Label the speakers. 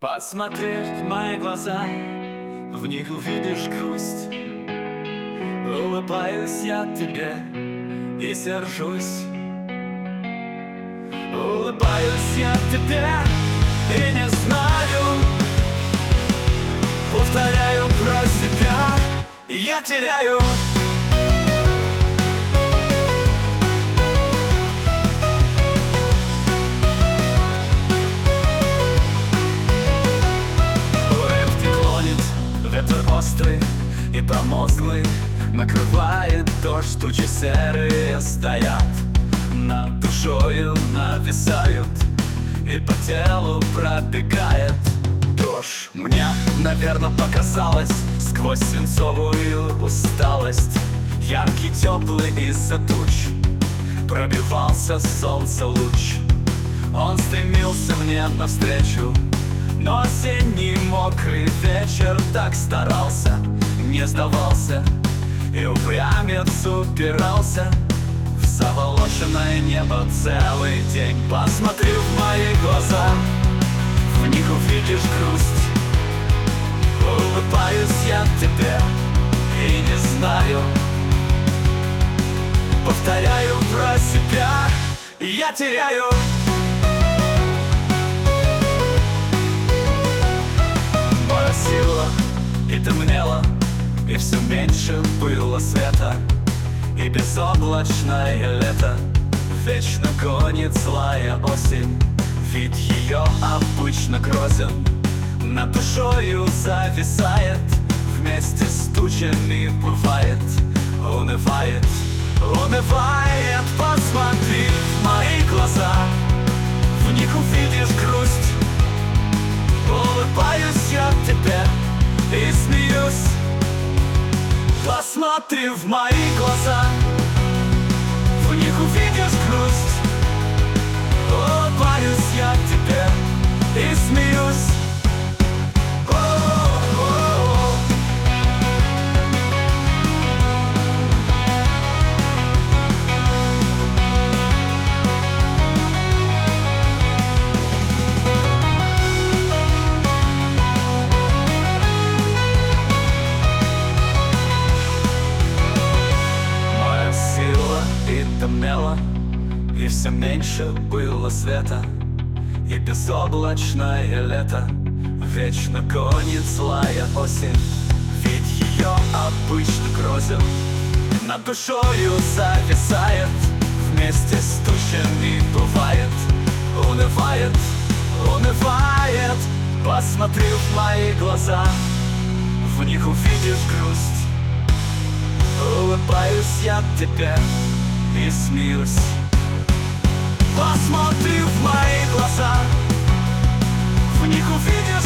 Speaker 1: Посмотри в мои глаза, в них увидишь грусть. Улыбаюсь я тебе и сержусь. Улыбаюсь я тебе и не знаю, повторяю про себя, я теряю. Ветер острый и промозглый, накрывает дождь, тучи серые стоят, над душою нависают, и по телу пробегает дрожь. Мне, наверное, показалось, сквозь свинцовую усталость, яркий, теплый из-за туч, пробивался солнце луч. Он стремился мне навстречу, но осенний мокрый вечер так старался, не сдавался и упрямец упирался в заволоченное небо целый день. Посмотри в мои глаза, в них увидишь грусть. Улыбаюсь я тебе и не знаю, повторяю про себя, я теряю. Сила и темнело, и все меньше было света, и безоблачное лето вечно гонит злая осень. Ведь ее обычно грозен, над душою зависает, вместе с тучами бывает, унывает, унывает. Посмотри в мои глаза, в них увидишь грусть. Улыбаюсь я тебе и смеюсь. Посмотри в мои глаза, в них увидишь грусть. Улыбаюсь я тебе и смеюсь. Темнело, и все меньше было света, и безоблачное лето вечно гонит злая осень. Ведь ее обычно грозен, над душою зависает, вместе с тучами бывает, унывает, унывает. Посмотри в мои глаза, в них увидишь грусть. Улыбаюсь я тебе и смеюсь. Посмотри в мои глаза, в них увидишь